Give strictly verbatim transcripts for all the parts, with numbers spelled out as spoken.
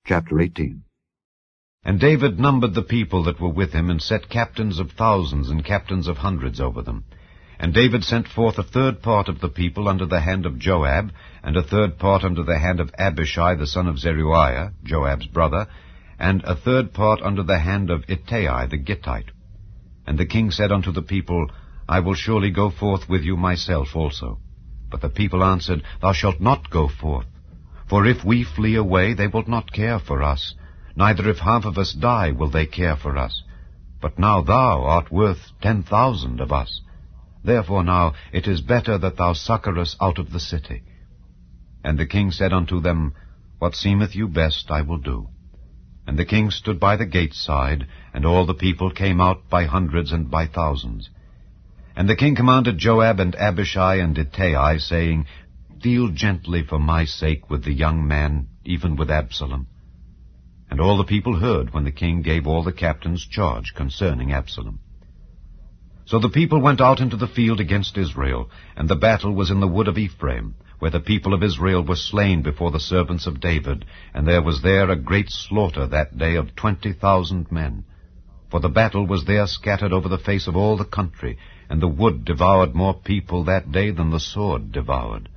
Chapter eighteen. And David numbered the people that were with him, and set captains of thousands and captains of hundreds over them. And David sent forth a third part of the people under the hand of Joab, and a third part under the hand of Abishai the son of Zeruiah, Joab's brother, and a third part under the hand of Ittai the Gittite. And the king said unto the people, I will surely go forth with you myself also. But the people answered, Thou shalt not go forth. For if we flee away, they will not care for us, neither if half of us die will they care for us. But now thou art worth ten thousand of us. Therefore now it is better that thou succour us out of the city. And the king said unto them, What seemeth you best I will do. And the king stood by the gate side, and all the people came out by hundreds and by thousands. And the king commanded Joab and Abishai and Ittai, saying, Deal gently for my sake with the young man, even with Absalom. And all the people heard when the king gave all the captains charge concerning Absalom. So the people went out into the field against Israel, and the battle was in the wood of Ephraim, where the people of Israel were slain before the servants of David, and there was there a great slaughter that day of twenty thousand men. For the battle was there scattered over the face of all the country, and the wood devoured more people that day than the sword devoured.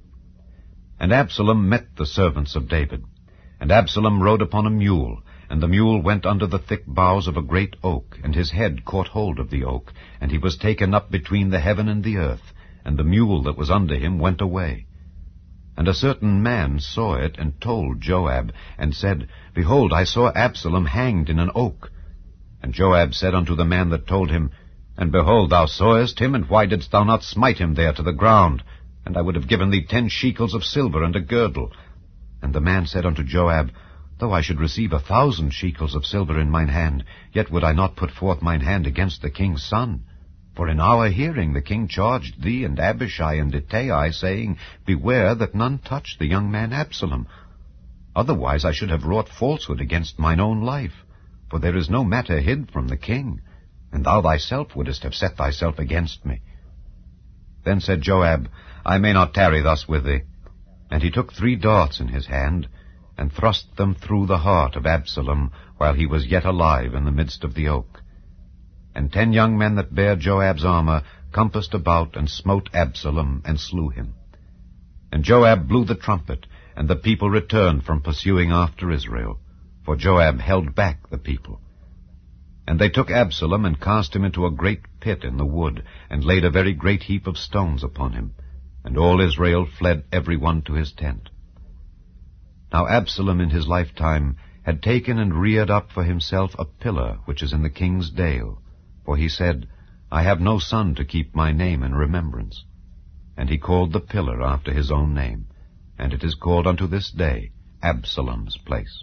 And Absalom met the servants of David. And Absalom rode upon a mule, and the mule went under the thick boughs of a great oak, and his head caught hold of the oak, and he was taken up between the heaven and the earth, and the mule that was under him went away. And a certain man saw it, and told Joab, and said, Behold, I saw Absalom hanged in an oak. And Joab said unto the man that told him, And behold, thou sawest him, and why didst thou not smite him there to the ground? And I would have given thee ten shekels of silver and a girdle. And the man said unto Joab, Though I should receive a thousand shekels of silver in mine hand, yet would I not put forth mine hand against the king's son. For in our hearing the king charged thee and Abishai and Ittai, saying, Beware that none touch the young man Absalom. Otherwise I should have wrought falsehood against mine own life. For there is no matter hid from the king, and thou thyself wouldest have set thyself against me. Then said Joab, I may not tarry thus with thee. And he took three darts in his hand, and thrust them through the heart of Absalom, while he was yet alive in the midst of the oak. And ten young men that bare Joab's armor compassed about, and smote Absalom, and slew him. And Joab blew the trumpet, and the people returned from pursuing after Israel, for Joab held back the people. And they took Absalom, and cast him into a great pit in the wood, and laid a very great heap of stones upon him. And all Israel fled every one to his tent. Now Absalom in his lifetime had taken and reared up for himself a pillar which is in the king's dale, for he said, I have no son to keep my name in remembrance. And he called the pillar after his own name, and it is called unto this day Absalom's place.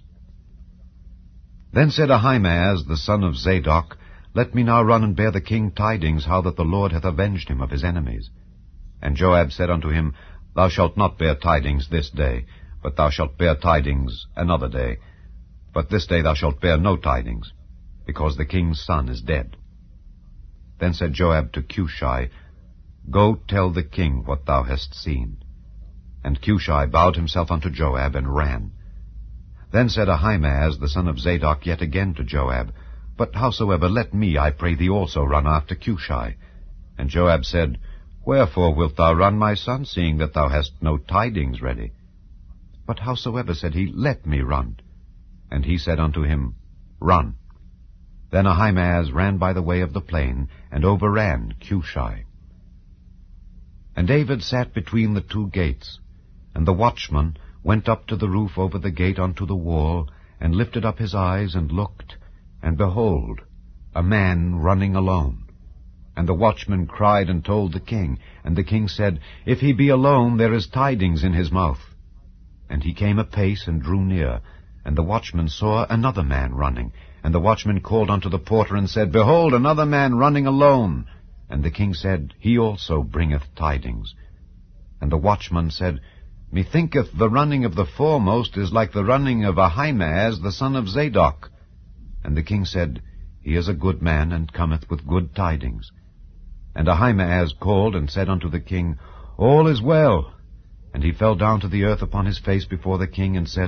Then said Ahimaaz the son of Zadok, Let me now run and bear the king tidings how that the Lord hath avenged him of his enemies. And Joab said unto him, Thou shalt not bear tidings this day, but thou shalt bear tidings another day. But this day thou shalt bear no tidings, because the king's son is dead. Then said Joab to Cushai, Go tell the king what thou hast seen. And Cushai bowed himself unto Joab, and ran. Then said Ahimaaz the son of Zadok yet again to Joab, But howsoever, let me, I pray thee, also run after Cushai. And Joab said, Wherefore wilt thou run, my son, seeing that thou hast no tidings ready? But howsoever, said he, let me run. And he said unto him, Run. Then Ahimaaz ran by the way of the plain, and overran Cushai. And David sat between the two gates, and the watchman went up to the roof over the gate unto the wall, and lifted up his eyes, and looked, and behold, a man running alone. And the watchman cried and told the king. And the king said, If he be alone, there is tidings in his mouth. And he came apace and drew near. And the watchman saw another man running. And the watchman called unto the porter, and said, Behold, another man running alone. And the king said, He also bringeth tidings. And the watchman said, Methinketh the running of the foremost is like the running of Ahimaaz the son of Zadok. And the king said, He is a good man, and cometh with good tidings. And Ahimaaz called and said unto the king, All is well. And he fell down to the earth upon his face before the king, and said,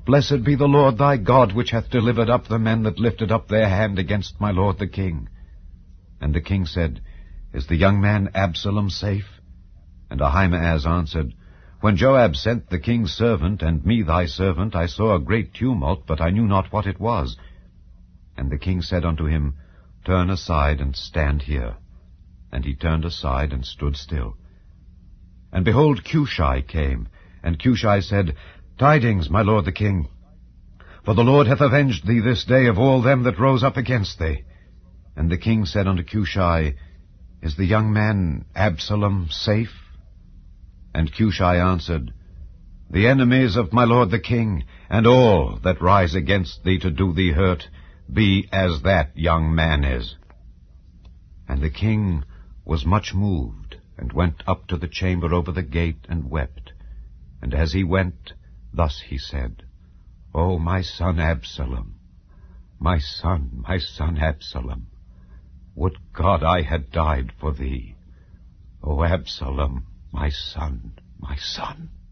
Blessed be the Lord thy God, which hath delivered up the men that lifted up their hand against my lord the king. And the king said, Is the young man Absalom safe? And Ahimaaz answered, When Joab sent the king's servant, and me thy servant, I saw a great tumult, but I knew not what it was. And the king said unto him, Turn aside, and stand here. And he turned aside, and stood still. And behold, Cushai came, and Cushai said, Tidings, my lord the king. For the Lord hath avenged thee this day of all them that rose up against thee. And the king said unto Cushai, Is the young man Absalom safe? And Cushai answered, The enemies of my lord the king, and all that rise against thee to do thee hurt, be as that young man is. And the king was much moved, and went up to the chamber over the gate, and wept. And as he went, thus he said, O my son Absalom, my son, my son Absalom, would God I had died for thee. O Absalom, my son, my son.